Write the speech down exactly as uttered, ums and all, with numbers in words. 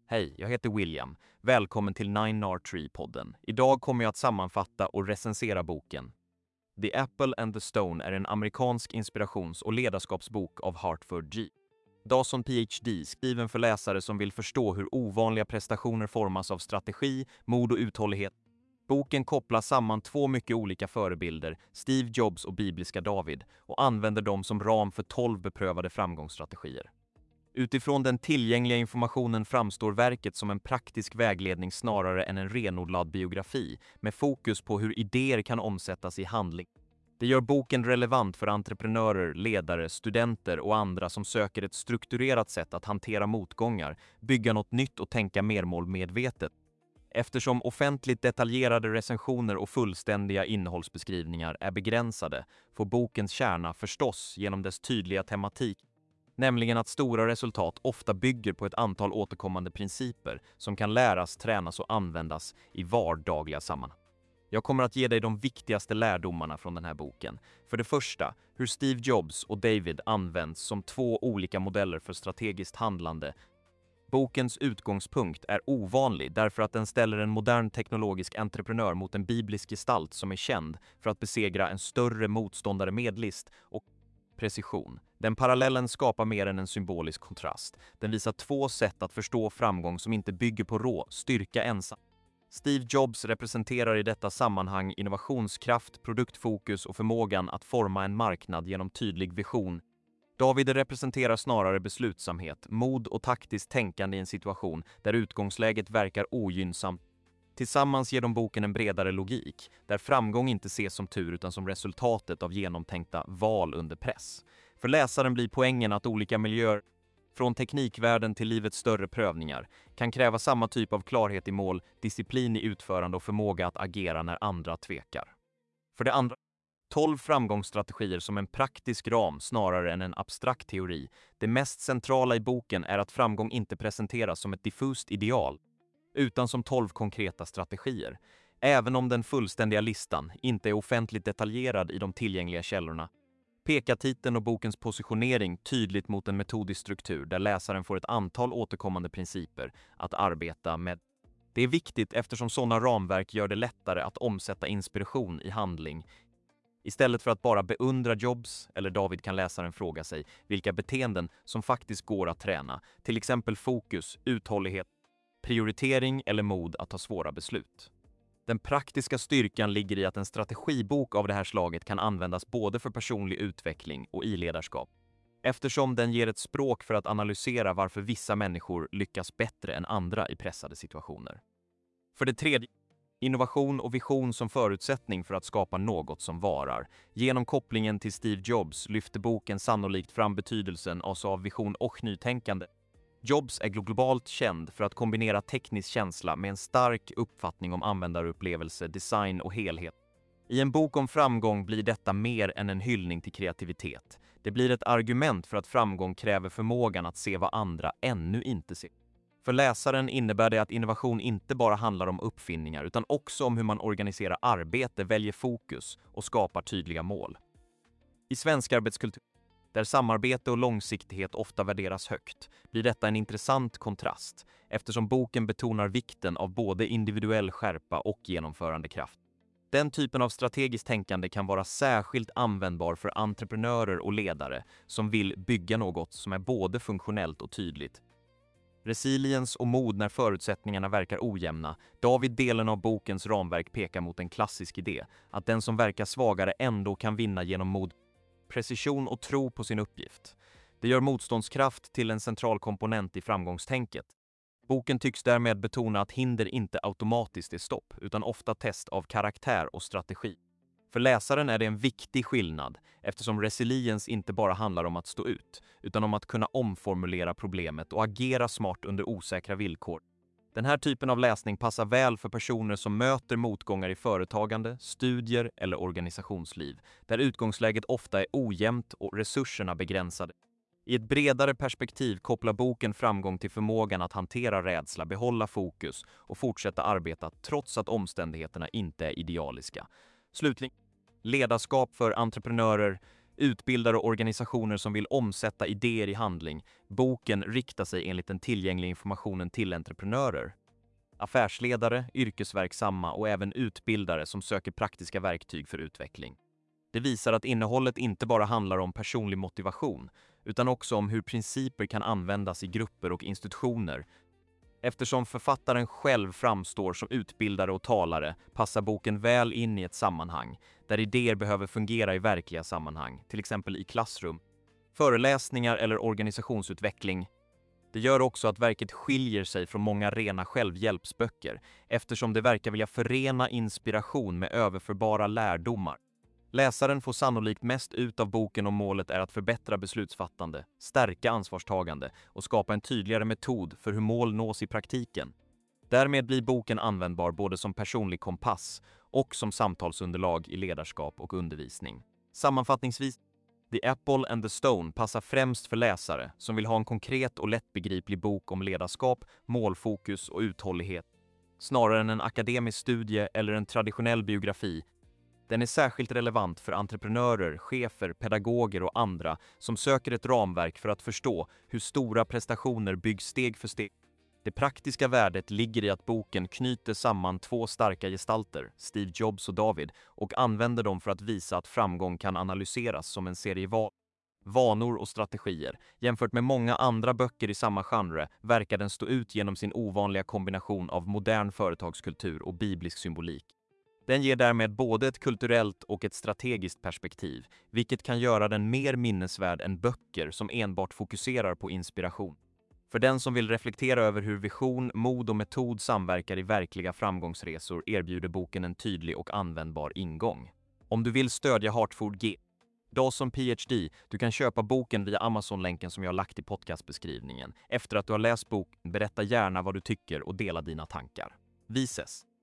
Hej, jag heter William. Välkommen till Nine R Tree-podden. Idag kommer jag att sammanfatta och recensera boken. The Apple and the Stone är en amerikansk inspirations- och ledarskapsbok av Hartford G. Dawson P H D, skriven för läsare som vill förstå hur ovanliga prestationer formas av strategi, mod och uthållighet. Boken kopplar samman två mycket olika förebilder, Steve Jobs och bibliska David, och använder dem som ram för tolv beprövade framgångsstrategier. Utifrån den tillgängliga informationen framstår verket som en praktisk vägledning snarare än en renodlad biografi, med fokus på hur idéer kan omsättas i handling. Det gör boken relevant för entreprenörer, ledare, studenter och andra som söker ett strukturerat sätt att hantera motgångar, bygga något nytt och tänka mer målmedvetet. Eftersom offentligt detaljerade recensioner och fullständiga innehållsbeskrivningar är begränsade, får bokens kärna förstås genom dess tydliga tematik, nämligen att stora resultat ofta bygger på ett antal återkommande principer som kan läras, tränas och användas i vardagliga sammanhang. Jag kommer att ge dig de viktigaste lärdomarna från den här boken. För det första, hur Steve Jobs och David används som två olika modeller för strategiskt handlande. Bokens utgångspunkt är ovanlig därför att den ställer en modern teknologisk entreprenör mot en biblisk gestalt som är känd för att besegra en större motståndare med list och precision. Den parallellen skapar mer än en symbolisk kontrast. Den visar två sätt att förstå framgång som inte bygger på rå styrka ensam. Steve Jobs representerar i detta sammanhang innovationskraft, produktfokus och förmågan att forma en marknad genom tydlig vision. David representerar snarare beslutsamhet, mod och taktiskt tänkande i en situation där utgångsläget verkar ogynnsamt. Tillsammans ger de boken en bredare logik, där framgång inte ses som tur utan som resultatet av genomtänkta val under press. För läsaren blir poängen att olika miljöer, från teknikvärlden till livets större prövningar, kan kräva samma typ av klarhet i mål, disciplin i utförande och förmåga att agera när andra tvekar. För det andra, tolv framgångsstrategier som en praktisk ram snarare än en abstrakt teori. Det mest centrala i boken är att framgång inte presenteras som ett diffust ideal, utan som tolv konkreta strategier. Även om den fullständiga listan inte är offentligt detaljerad i de tillgängliga källorna, pekar titeln och bokens positionering tydligt mot en metodisk struktur där läsaren får ett antal återkommande principer att arbeta med. Det är viktigt eftersom sådana ramverk gör det lättare att omsätta inspiration i handling. Istället för att bara beundra Jobs eller David kan läsaren fråga sig vilka beteenden som faktiskt går att träna, till exempel fokus, uthållighet, prioritering eller mod att ta svåra beslut. Den praktiska styrkan ligger i att en strategibok av det här slaget kan användas både för personlig utveckling och i ledarskap, eftersom den ger ett språk för att analysera varför vissa människor lyckas bättre än andra i pressade situationer. För det tredje, innovation och vision som förutsättning för att skapa något som varar. Genom kopplingen till Steve Jobs lyfter boken sannolikt fram betydelsen av vision och nytänkande. Jobs är globalt känd för att kombinera teknisk känsla med en stark uppfattning om användarupplevelse, design och helhet. I en bok om framgång blir detta mer än en hyllning till kreativitet. Det blir ett argument för att framgång kräver förmågan att se vad andra ännu inte ser. För läsaren innebär det att innovation inte bara handlar om uppfinningar utan också om hur man organiserar arbete, väljer fokus och skapar tydliga mål. I svensk arbetskultur, där samarbete och långsiktighet ofta värderas högt, blir detta en intressant kontrast eftersom boken betonar vikten av både individuell skärpa och genomförandekraft. Den typen av strategiskt tänkande kan vara särskilt användbar för entreprenörer och ledare som vill bygga något som är både funktionellt och tydligt. Resiliens och mod när förutsättningarna verkar ojämna. David-delen av bokens ramverk pekar mot en klassisk idé, att den som verkar svagare ändå kan vinna genom mod, precision och tro på sin uppgift. Det gör motståndskraft till en central komponent i framgångstänket. Boken tycks därmed betona att hinder inte automatiskt är stopp, utan ofta test av karaktär och strategi. För läsaren är det en viktig skillnad, eftersom resiliens inte bara handlar om att stå ut, utan om att kunna omformulera problemet och agera smart under osäkra villkor. Den här typen av läsning passar väl för personer som möter motgångar i företagande, studier eller organisationsliv, där utgångsläget ofta är ojämnt och resurserna begränsade. I ett bredare perspektiv kopplar boken framgång till förmågan att hantera rädsla, behålla fokus och fortsätta arbeta trots att omständigheterna inte är idealiska. Slutligen, ledarskap för entreprenörer. utbildare och organisationer som vill omsätta idéer i handling. Boken riktar sig enligt den tillgängliga informationen till entreprenörer, affärsledare, yrkesverksamma och även utbildare som söker praktiska verktyg för utveckling. Det visar att innehållet inte bara handlar om personlig motivation, utan också om hur principer kan användas i grupper och institutioner. Eftersom författaren själv framstår som utbildare och talare passar boken väl in i ett sammanhang där idéer behöver fungera i verkliga sammanhang, till exempel i klassrum, föreläsningar eller organisationsutveckling. Det gör också att verket skiljer sig från många rena självhjälpsböcker eftersom det verkar vilja förena inspiration med överförbara lärdomar. Läsaren får sannolikt mest ut av boken om målet är att förbättra beslutsfattande, stärka ansvarstagande och skapa en tydligare metod för hur mål nås i praktiken. Därmed blir boken användbar både som personlig kompass och som samtalsunderlag i ledarskap och undervisning. Sammanfattningsvis, The Apple and the Stone passar främst för läsare som vill ha en konkret och lättbegriplig bok om ledarskap, målfokus och uthållighet, snarare än en akademisk studie eller en traditionell biografi. Den är särskilt relevant för entreprenörer, chefer, pedagoger och andra som söker ett ramverk för att förstå hur stora prestationer byggs steg för steg. Det praktiska värdet ligger i att boken knyter samman två starka gestalter, Steve Jobs och David, och använder dem för att visa att framgång kan analyseras som en serie val, vanor och strategier. Jämfört med många andra böcker i samma genre verkar den stå ut genom sin ovanliga kombination av modern företagskultur och biblisk symbolik. Den ger därmed både ett kulturellt och ett strategiskt perspektiv, vilket kan göra den mer minnesvärd än böcker som enbart fokuserar på inspiration. För den som vill reflektera över hur vision, mod och metod samverkar i verkliga framgångsresor erbjuder boken en tydlig och användbar ingång. Om du vill stödja Hartford G. Dawson P H D, du kan köpa boken via Amazon-länken som jag har lagt i podcastbeskrivningen. Efter att du har läst boken, berätta gärna vad du tycker och dela dina tankar. Vi ses!